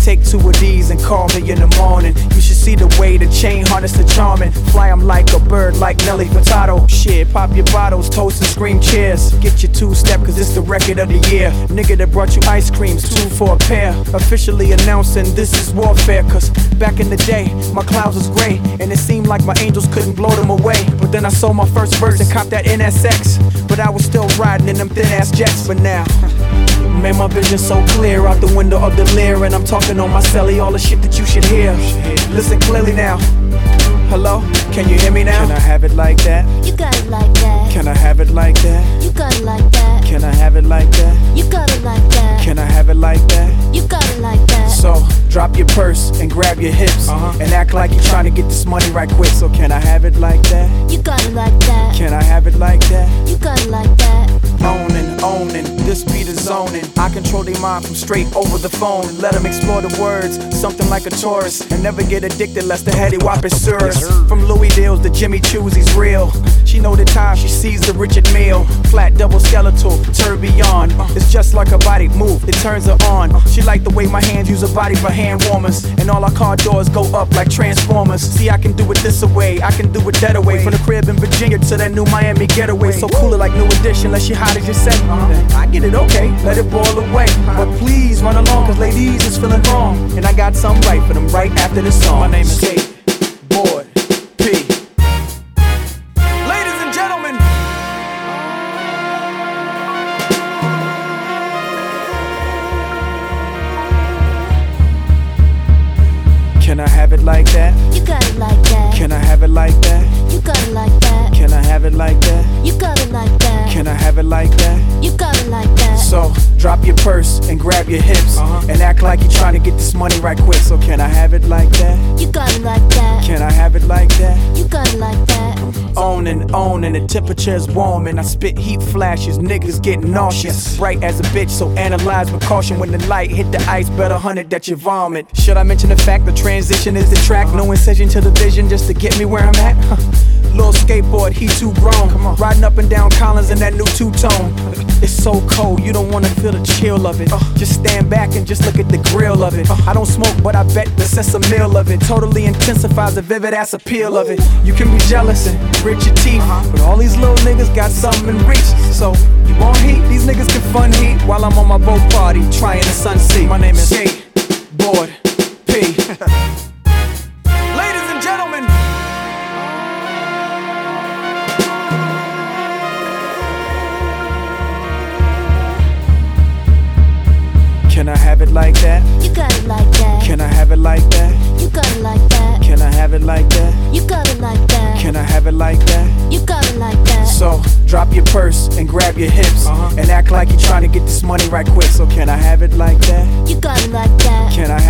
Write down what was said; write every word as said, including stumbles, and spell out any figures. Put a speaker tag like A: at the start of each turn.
A: take two of these and call me in the morning. You should see the way the chain harness the charming. Fly 'em like a bird, like Nelly Furtado. Shit, pop your bottles, toast and scream cheers. Get your two-step, cause it's the record of the year. Nigga that brought you ice creams, two for a pair. Officially announcing this is warfare. Cause back in the day, my clouds was gray, and it seemed like my angels couldn't blow them away. But then I sold my first verse and copped that N S X. But I was still riding in them thin-ass jets. But now, man, my vision so clear out the window of the Lear, and I'm talking on my celly, all the shit that you should hear. Listen clearly now. Hello, can you hear me now? Can I have it like that?
B: You got it like that.
A: Can I have it like that?
B: You got it like that.
A: Can I have it like that?
B: You got it like that.
A: Can I have it like that?
B: You got it like that.
A: So, drop your purse and grab your hips, uh-huh. and act like you're trying to get this money right quick. So can I have it like that?
B: You got it like that.
A: Can I have it like that?
B: You got it like that.
A: Owning, owning, this be the zoning. I control their mind from straight over the phone. Let them explore the words, something like a tourist, and never get addicted lest the heady whop is serious. From Louis Deals to Jimmy Choo's, he's real. She know the time she sees the Richard Mille. Flat double skeletal, tourbillon. It's just like a body move, it turns her on. She like the way my hands use her body for hand warmers, and all our car doors go up like Transformers. See, I can do it this away, I can do it that away. From the crib in Virginia to that new Miami getaway. So cool it like New Edition, unless she hot as you say. I get it, okay, let it boil away. But please run along, cause ladies is feeling wrong, and I got something right for them right after this song. My name is Skateboard P. Ladies and gentlemen, can I have it like that?
B: You got it like that.
A: Can I have it like that?
B: You got it like that.
A: Can I have it like that?
B: You got it like that.
A: Can I have it like that?
B: You got it like that.
A: So, drop your purse and grab your hips, uh-huh. and act like you're trying to get this money right quick. So can I have it like that?
B: You got it like that.
A: Can I have it like that?
B: You got it like that.
A: Owning, owning, the temperature's warm, and I spit heat flashes, niggas getting nauseous. Bright as a bitch, so analyze with caution. When the light hit the ice, better hunt it that you vomit. Should I mention the fact the transition is the track? No incision to the vision just to get me where I'm at? Huh. Little skateboard, he too grown. Come on. Riding up and down Collins in that new two-tone. It's so cold, you don't wanna feel the chill of it. Uh, just stand back and just look at the grill of it. Uh, I don't smoke, but I bet the sense of meal of it totally intensifies the vivid ass appeal of it. You can be jealous and grit your teeth, uh-huh. but all these little niggas got something in reach. So, you want heat? These niggas can fun heat while I'm on my boat party trying the sun sea. My name is Skateboard P. Ladies and gentlemen, can I have it like that?
B: You got it like that.
A: Can I have it like that?
B: You got it like that.
A: Can I have it like that?
B: You got it like that.
A: Can I have it like that?
B: You got it like that.
A: So, drop your purse and grab your hips, uh-huh. and act like you're trying to get this money right quick. So can I have it like that?
B: You got it like that.
A: Can I